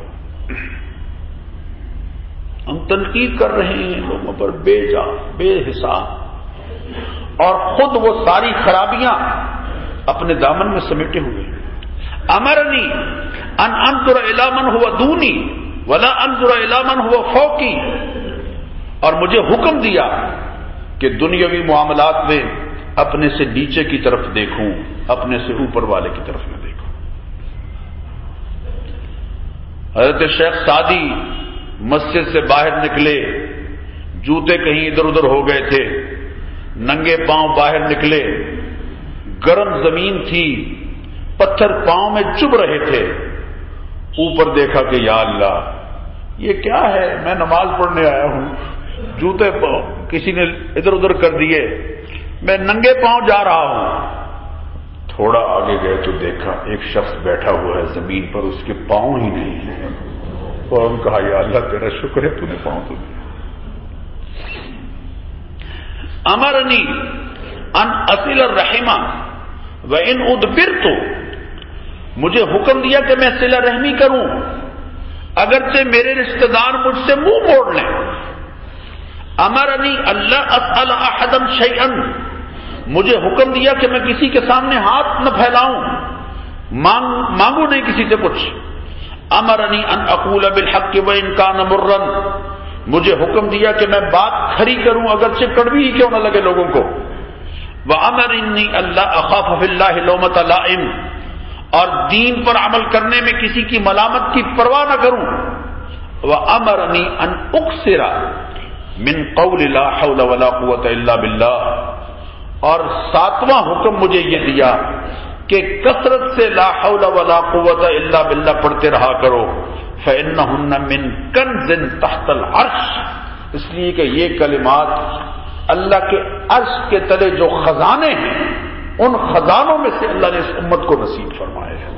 ہم تنقید کر رہے ہیں لوگوں پر بے جا بے حساب، اور خود وہ ساری خرابیاں اپنے دامن میں سمیٹے ہوئے۔ امرنی ان انظر الی من هو دونی ولا انظر الی من هو فوقی، اور مجھے حکم دیا کہ دنیاوی معاملات میں اپنے سے نیچے کی طرف دیکھوں، اپنے سے اوپر والے کی طرف نہ دیکھوں۔ حضرت شیخ سعدی مسجد سے باہر نکلے، جوتے کہیں ادھر ادھر ہو گئے تھے، ننگے پاؤں باہر نکلے، گرم زمین تھی، پتھر پاؤں میں چبھ رہے تھے. اوپر دیکھا کہ یا اللہ یہ کیا ہے، میں نماز پڑھنے آیا ہوں، جوتے پاؤں کسی نے ادھر ادھر کر دیے، میں ننگے پاؤں جا رہا ہوں. تھوڑا آگے گئے تو دیکھا ایک شخص بیٹھا ہوا ہے زمین پر، اس کے پاؤں ہی نہیں ہیں. اور کہا یا اللہ تیرا شکر ہے تو نے پاؤں تو دیا. امرنی ان اصل الرحمہ وان ادبرت، مجھے حکم دیا کہ میں صلہ رحمی کروں اگرچہ میرے رشتہ دار مجھ سے منہ موڑ لیں. امرنی اللہ اسأل احدا شیئا، مجھے حکم دیا کہ میں کسی کے سامنے ہاتھ نہ پھیلاؤں، مانگ مانگوں نہیں کسی سے کچھ. امرنی ان اقول بالحق وان کان مرا، مجھے حکم دیا کہ میں بات کھری کروں اگرچہ کڑوی ہی کیوں نہ لگے لوگوں کو. وامرنی اللہ اخاف فی اللہ لومۃ لائم، اور دین پر عمل کرنے میں کسی کی ملامت کی پرواہ نہ کروں. وامرنی ان اکثر من قول لا حول ولا قوۃ الا باللہ، اور ساتواں حکم مجھے یہ دیا کہ کثرت سے لا حول ولا قوۃ الا باللہ پڑھتے رہا کرو. فإنہن من کنز تحت العرش، اس لیے کہ یہ کلمات اللہ کے عرش کے تلے جو خزانے ہیں ان خزانوں میں سے اللہ نے اس امت کو نصیب فرمائے ہیں.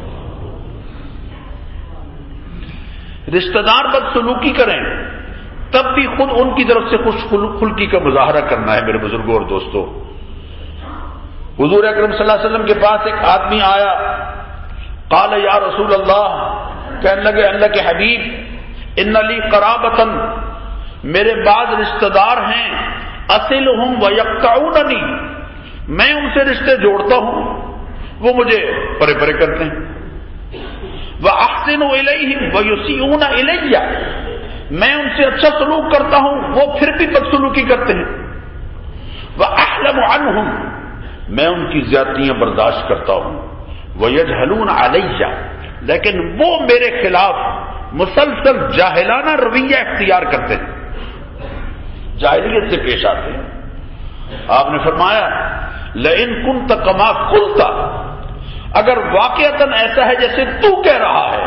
رشتہ دار بدسلوکی کریں تب بھی خود ان کی طرف سے خوش خلقی کا مظاہرہ کرنا ہے. میرے بزرگوں اور دوستوں، حضور اکرم صلی اللہ علیہ وسلم کے پاس ایک آدمی آیا، قال یا رسول اللہ، کہنے لگے اللہ کے حبیب، ان لی قرابۃ، میرے بعض رشتہ دار ہیں، اصلہم ویقطعوننی، میں ان سے رشتے جوڑتا ہوں، وہ مجھے پرے پرے کرتے ہیں. وَأَحْسِنُ إِلَيْهِمْ وَيُسِيئُونَ إِلَيَّ، میں ان سے اچھا سلوک کرتا ہوں، وہ پھر بھی بدسلوکی کرتے ہیں. وَأَحْلَمُ عَنْهُمْ، میں ان کی زیادتیاں برداشت کرتا ہوں. وَيَجْهَلُونَ عَلَيَّ، لیکن وہ میرے خلاف مسلسل جاہلانہ رویہ اختیار کرتے ہیں، جاہلیت سے پیش آتے ہیں. آپ نے فرمایا لئن كنت كما قلت، اگر واقعتاً ایسا ہے جیسے تو کہہ رہا ہے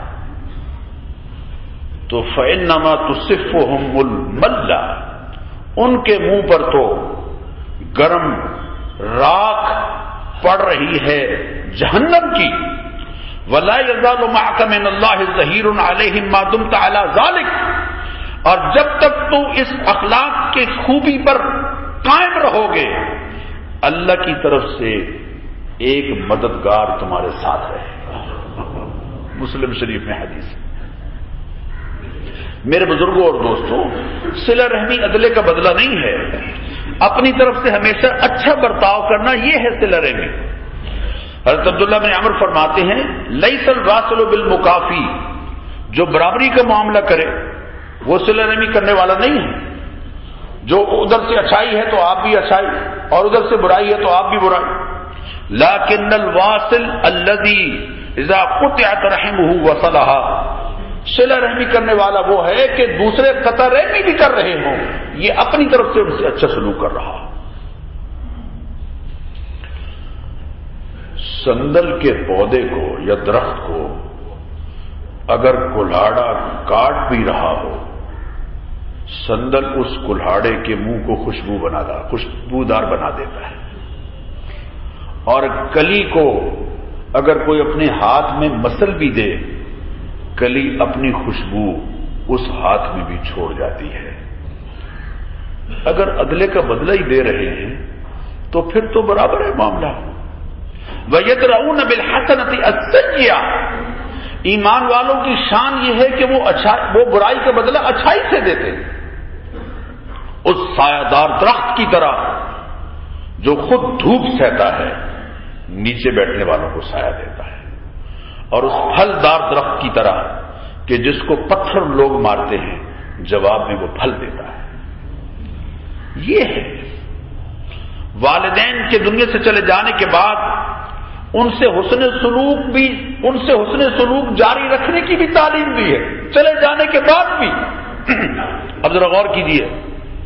تو فإنما تصفهم الملہ، ان کے منہ پر تو گرم راکھ پڑ رہی ہے جہنم کی. ولا يزال معك من الله ظهير عليهم ما دمت على ذلك، اور جب تک تو اس اخلاق کی خوبی پر قائم رہو گے اللہ کی طرف سے ایک مددگار تمہارے ساتھ رہے گا. مسلم شریف میں حدیث. میرے بزرگوں اور دوستوں، صلہ رحمی عدلے کا بدلہ نہیں ہے، اپنی طرف سے ہمیشہ اچھا برتاؤ کرنا یہ ہے صلہ رحمی. حضرت عبداللہ بن عمر فرماتے ہیں لیس الواصل بالمکافی، جو برابری کا معاملہ کرے وہ صلہ رحمی کرنے والا نہیں ہے. جو ادھر سے اچھائی ہے تو آپ بھی اچھائی، اور ادھر سے برائی ہے تو آپ بھی برائی. لیکن الواصل الذی اذا قطعت رحمہ وصلها، صلہ رحمی کرنے والا وہ ہے کہ دوسرے قطع رحمی بھی کر رہے ہوں، یہ اپنی طرف سے ان سے اچھا سلوک کر رہا. سندل کے پودے کو یا درخت کو اگر کلہاڑا کاٹ بھی رہا ہو، سندل اس کلہاڑے کے منہ کو خوشبو بنا دا خوشبودار بنا دیتا ہے. اور کلی کو اگر کوئی اپنے ہاتھ میں مسل بھی دے، کلی اپنی خوشبو اس ہاتھ میں بھی چھوڑ جاتی ہے. اگر عدلے کا بدلہ ہی دے رہے ہیں تو پھر تو برابر ہے معاملہ. وَيَدْرَؤُونَ بِالْحَسَنَةِ السَّيِّئَةَ، ایمان والوں کی شان یہ ہے کہ وہ اچھا وہ برائی کا بدلہ اچھائی سے دیتے ہیں. اس سایہ دار درخت کی طرح جو خود دھوپ سہتا ہے، نیچے بیٹھنے والوں کو سایہ دیتا ہے، اور اس پھل دار درخت کی طرح کہ جس کو پتھر لوگ مارتے ہیں جواب میں وہ پھل دیتا ہے. یہ ہے والدین کے دنیا سے چلے جانے کے بعد ان سے حسن سلوک بھی ان سے حسن سلوک جاری رکھنے کی بھی تعلیم دی ہے، چلے جانے کے بعد بھی. اب ذرا غور کیجیے،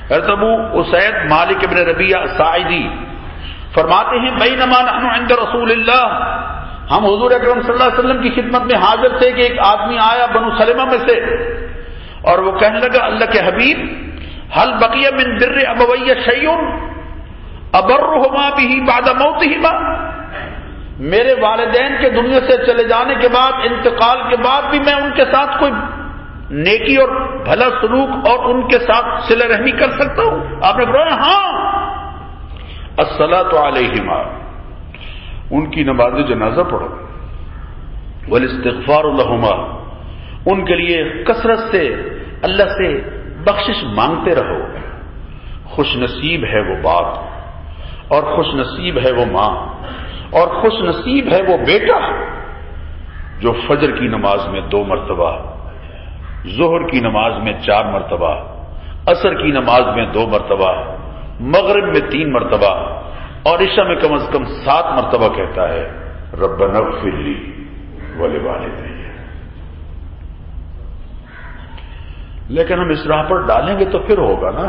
حضرت ابو اسید مالک ابن ربیعہ ساعدی فرماتے ہیں بینما نحن عند رسول اللہ، ہم حضور اکرم صلی اللہ علیہ وسلم کی خدمت میں حاضر تھے کہ ایک آدمی آیا بنو سلمہ میں سے، اور وہ کہنے لگا اللہ کے حبیب هل بقی من بر ابوی شیء ابرهما به بعد موتهما، میرے والدین کے دنیا سے چلے جانے کے بعد، انتقال کے بعد بھی میں ان کے ساتھ کوئی نیکی اور بھلا سلوک اور ان کے ساتھ صلہ رحمی کر سکتا ہوں؟ آپ نے فرمایا ہاں، الصلاۃ علیہما، ان کی نماز جنازہ پڑھو، والاستغفار لہما، ان کے لیے کثرت سے اللہ سے بخشش مانگتے رہو۔ خوش نصیب ہے وہ باپ، اور خوش نصیب ہے وہ ماں، اور خوش نصیب ہے وہ بیٹا جو فجر کی نماز میں دو مرتبہ، ظہر کی نماز میں چار مرتبہ، عصر کی نماز میں دو مرتبہ، مغرب میں تین مرتبہ اور عشاء میں کم از کم سات مرتبہ کہتا ہے ربنا اغفر لی ولوالدی۔ لیکن ہم اس راہ پر ڈالیں گے تو پھر ہوگا نا۔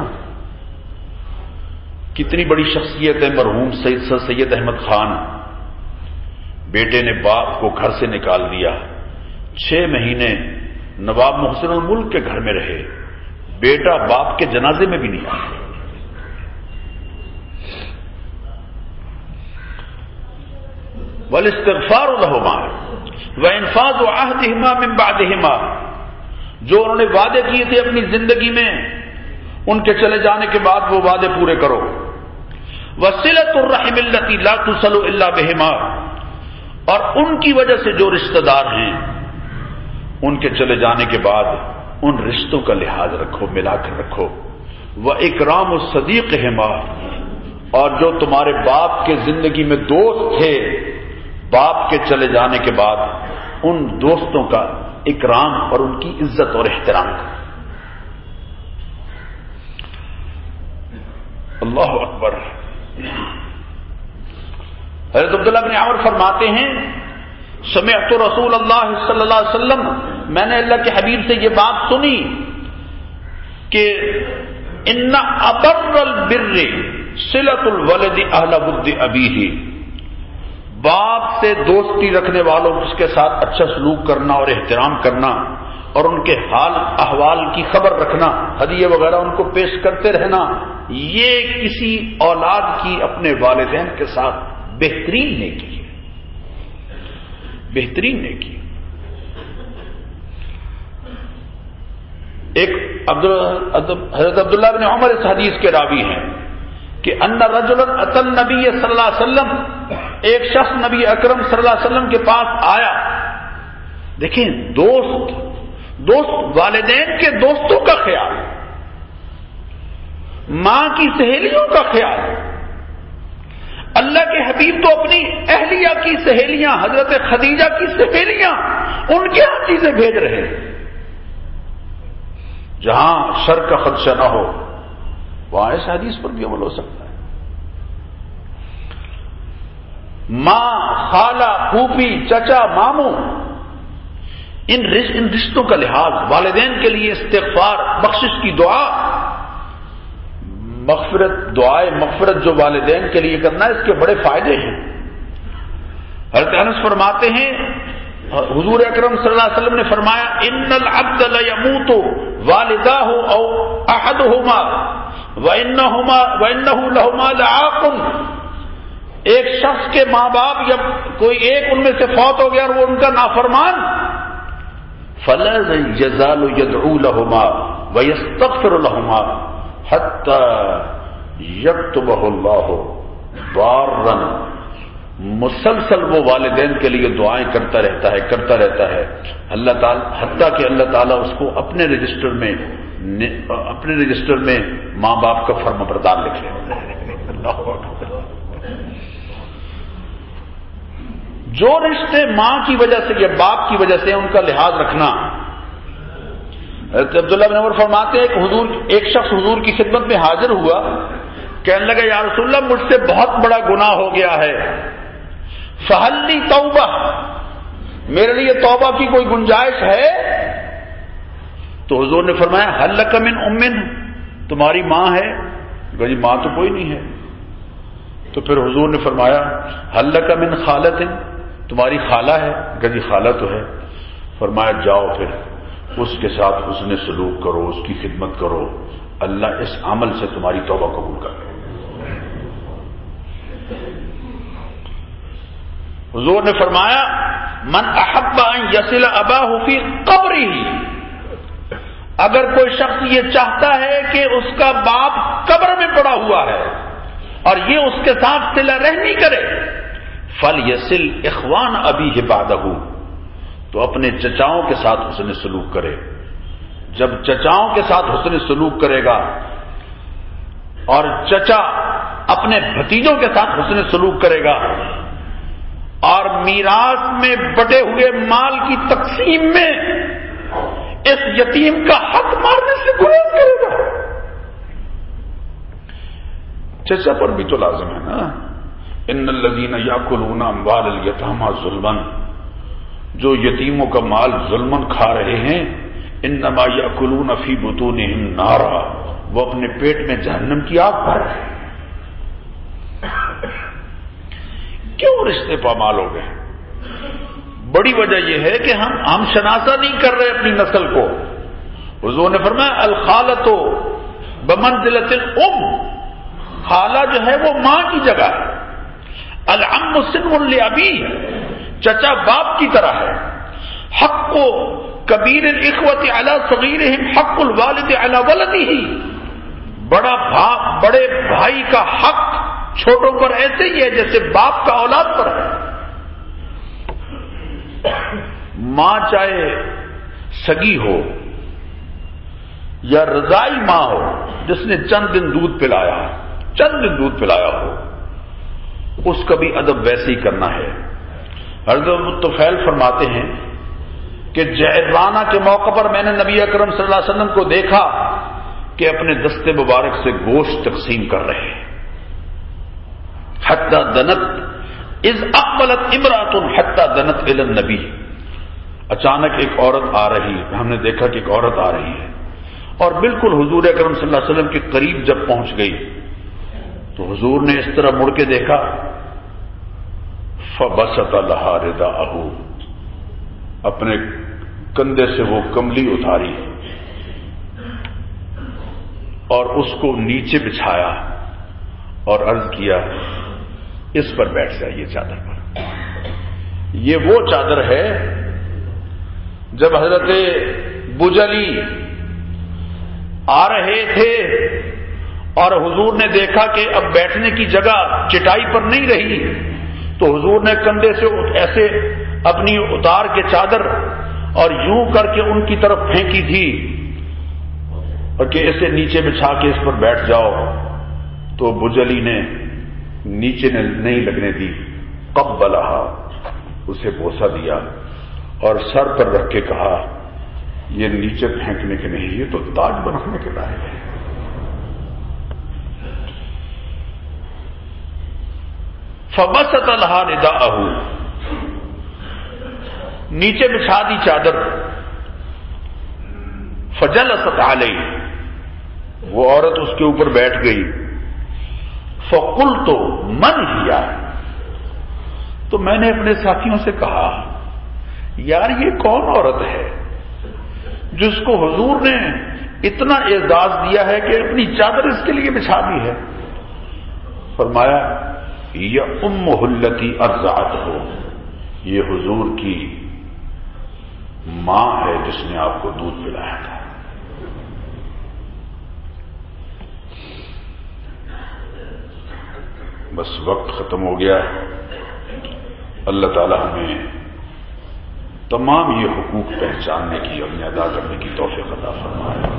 کتنی بڑی شخصیت ہے مرحوم سید سر سید احمد خان، بیٹے نے باپ کو گھر سے نکال دیا، چھ مہینے نواب محسن الملک کے گھر میں رہے، بیٹا باپ کے جنازے میں بھی نہیں آیا۔ والاستغفار لہما وانفاذ عہدہما من بعدہما، جو انہوں نے وعدے کیے تھے اپنی زندگی میں ان کے چلے جانے کے بعد وہ وعدے پورے کرو۔ وصلۃ الرحم التي لا تصل الا بہما، اور ان کی وجہ سے جو رشتہ دار ہیں ان کے چلے جانے کے بعد ان رشتوں کا لحاظ رکھو، ملا کر رکھو۔ واکرام الصدیقہما، اور جو تمہارے باپ کے زندگی میں دوست تھے باپ کے چلے جانے کے بعد ان دوستوں کا اکرام اور ان کی عزت اور احترام کرو۔ اللہ اکبر۔ حضرت عبداللہ بن عمر فرماتے ہیں سمعت رسول اللہ صلی اللہ علیہ وسلم، میں نے اللہ کے حبیب سے یہ بات سنی کہ ان ابر البر صلۃ الولد اہل ود ابیہ، باپ سے دوستی رکھنے والوں اس کے ساتھ اچھا سلوک کرنا اور احترام کرنا اور ان کے حال احوال کی خبر رکھنا، ہدیے وغیرہ ان کو پیش کرتے رہنا، یہ کسی اولاد کی اپنے والدین کے ساتھ بہترین نیکی ہے، بہترین نیکی۔ ایک حضرت عبداللہ بن عمر اس حدیث کے راوی ہیں کہ ان رجلا اتى النبي صلی اللہ علیہ وسلم، ایک شخص نبی اکرم صلی اللہ علیہ وسلم کے پاس آیا۔ دیکھیں دوست دوست والدین کے دوستوں کا خیال، ماں کی سہیلیوں کا خیال، اللہ کے حبیب تو اپنی اہلیہ کی سہیلیاں، حضرت خدیجہ کی سہیلیاں، ان کے ہاں چیزیں بھیج رہے ہیں۔ جہاں شر کا خدشہ نہ ہو وہاں اس حدیث پر بھی عمل ہو سکتا ہے۔ ماں، خالہ، پھوپھی، چچا، ماموں، ان رشتوں کا لحاظ، والدین کے لیے استغفار، بخشش کی دعا، مغفرت، دعائے مغفرت جو والدین کے لیے کرنا ہے، اس کے بڑے فائدے ہیں۔ حضرت انس فرماتے ہیں حضور اکرم صلی اللہ علیہ وسلم نے فرمایا ان العبد لیموت والداہ او احدہما وانہما وانہ لہما لعاق، ایک شخص کے ماں باپ یا کوئی ایک ان میں سے فوت ہو گیا اور وہ ان کا نافرمان، فلا یزال یدعو لہما ویستغفر لہما حتی یکتبہ اللہ بارا، مسلسل وہ والدین کے لیے دعائیں کرتا رہتا ہے کرتا رہتا ہے اللہ تعالی، حتیٰ کہ اللہ تعالیٰ اس کو اپنے رجسٹر میں اپنے رجسٹر میں ماں باپ کا فرما بردار لکھ لے۔ جو رشتے ماں کی وجہ سے یا باپ کی وجہ سے ان کا لحاظ رکھنا۔ عبداللہ بن عمر فرماتے ہیں کہ حضور ایک شخص حضور کی خدمت میں حاضر ہوا، کہنے لگا یا رسول اللہ مجھ سے بہت بڑا گناہ ہو گیا ہے، فہل لی توبہ، میرے لیے توبہ کی کوئی گنجائش ہے؟ تو حضور نے فرمایا حل لک من امن، تمہاری ماں ہے؟ کہا جی ماں تو کوئی نہیں ہے. تو پھر حضور نے فرمایا حل لک من خالۃ، تمہاری خالہ ہے؟ کہا جی خالہ تو ہے. فرمایا جاؤ پھر اس کے ساتھ حسن سلوک کرو، اس کی خدمت کرو، اللہ اس عمل سے تمہاری توبہ قبول کر لے. حضور نے فرمایا من احب ان یصل اباہ فی قبرہ، اگر کوئی شخص یہ چاہتا ہے کہ اس کا باپ قبر میں پڑا ہوا ہے اور یہ اس کے ساتھ صلہ رحمی کرے، فلیصل اخوان ابیہ بعدہ، تو اپنے چچاؤں کے ساتھ حسن سلوک کرے. جب چچاؤں کے ساتھ حسن سلوک کرے گا اور چچا اپنے بھتیجوں کے ساتھ حسن سلوک کرے گا اور میراث میں بٹے ہوئے مال کی تقسیم میں اس یتیم کا حق مارنے سے گریز کرے گا. چچا پر بھی تو لازم ہے نا. ان الذین یاکلون اموال الیتامی ظلما، جو یتیموں کا مال ظلمن کھا رہے ہیں، انما یاکلون فی بطونہم نارا، وہ اپنے پیٹ میں جہنم کی آگ بھر رہے ہیں. کیوں رشتے پامال ہو گئے؟ بڑی وجہ یہ ہے کہ ہم ہم شناسہ نہیں کر رہے اپنی نسل کو. حضور نے فرمایا الخالۃ بمنزلۃ الام، خالہ جو ہے وہ ماں کی جگہ ہے. العم سن لابی، چچا باپ کی طرح ہے. حق کبیر الاخوۃ علی صغیرہم حق الوالد علی ولدہ، بڑا بھا بڑے بھائی کا حق چھوٹوں پر ایسے ہی ہے جیسے باپ کا اولاد پر ہے. ماں چاہے سگی ہو یا رضائی ماں ہو جس نے چند دن دودھ پلایا چند دن دودھ پلایا ہو، اس کا بھی ادب ویسے ہی کرنا ہے. حضرت طفیل فرماتے ہیں کہ جعرانہ کے موقع پر میں نے نبی اکرم صلی اللہ علیہ وسلم کو دیکھا کہ اپنے دستے مبارک سے گوشت تقسیم کر رہے ہیں. حتی دنت اذ اقبلت امرأۃ حتی دنت الی النبی، اچانک ایک عورت آ رہی، ہم نے دیکھا کہ ایک عورت آ رہی ہے اور بالکل حضور اکرم صلی اللہ علیہ وسلم کے قریب جب پہنچ گئی تو حضور نے اس طرح مڑ کے دیکھا، فبسط لها رداءہ، اپنے کندھے سے وہ کملی اتاری اور اس کو نیچے بچھایا اور عرض کیا اس پر بیٹھ جائیے چادر پر. یہ وہ چادر ہے جب حضرت بجلی آ رہے تھے اور حضور نے دیکھا کہ اب بیٹھنے کی جگہ چٹائی پر نہیں رہی تو حضور نے کندھے سے ایسے اپنی اتار کے چادر اور یوں کر کے ان کی طرف پھینکی تھی اور کہ اسے نیچے بچھا کے اس پر بیٹھ جاؤ، تو بجلی نے نیچے نے نہیں لگنے دی، قبلہا، اسے بوسہ دیا اور سر پر رکھ کے کہا یہ نیچے پھینکنے کے نہیں، یہ تو تاج بنانے کے لائق ہے. فبسط لها رداءہ، نیچے بچھا دی چادر. فجلست علیہ، وہ عورت اس کے اوپر بیٹھ گئی. فقلت من ہی، تو میں نے اپنے ساتھیوں سے کہا یار یہ کون عورت ہے جس کو حضور نے اتنا اعزاز دیا ہے کہ اپنی چادر اس کے لیے بچھا دی ہے؟ فرمایا یہ امہ التی ارضعت ہو، یہ حضور کی ماں ہے جس نے آپ کو دودھ پلایا تھا. بس وقت ختم ہو گیا. اللہ تعالی ہمیں تمام یہ حقوق پہچاننے کی اور ادا کرنے کی توفیق عطا فرمائے.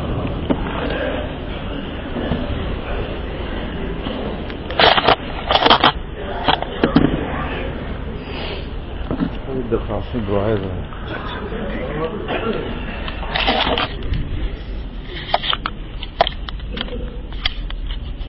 درخواست دعائیں